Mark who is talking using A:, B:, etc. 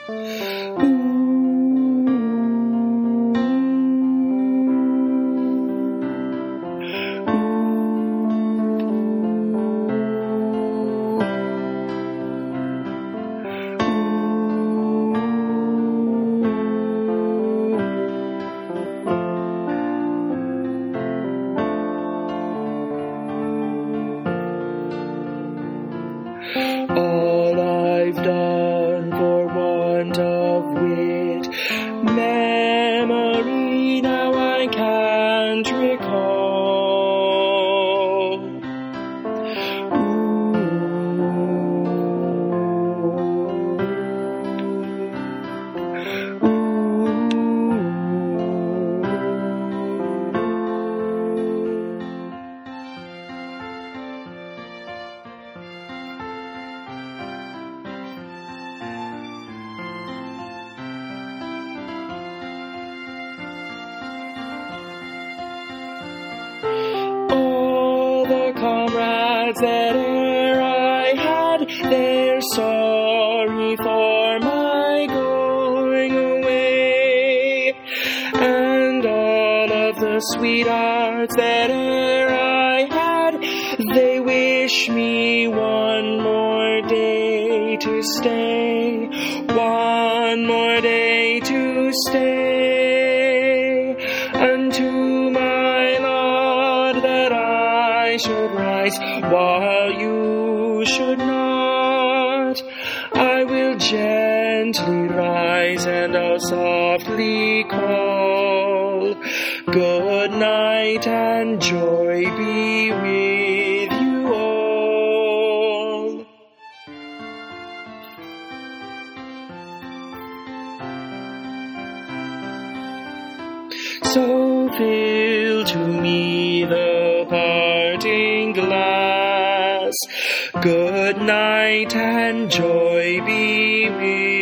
A: All I've done for want of wit, memory now I can't recall. Comrades that e'er I had, they're sorry for my going away, and all of the sweethearts that e'er I had, they wish me one more day to stay, one more day to stay, unto my Lord that I should rise while you should not. I will gently rise and I'll softly call. Good night and joy be with you all. So fill to me the parting glass. Good night and joy be with you.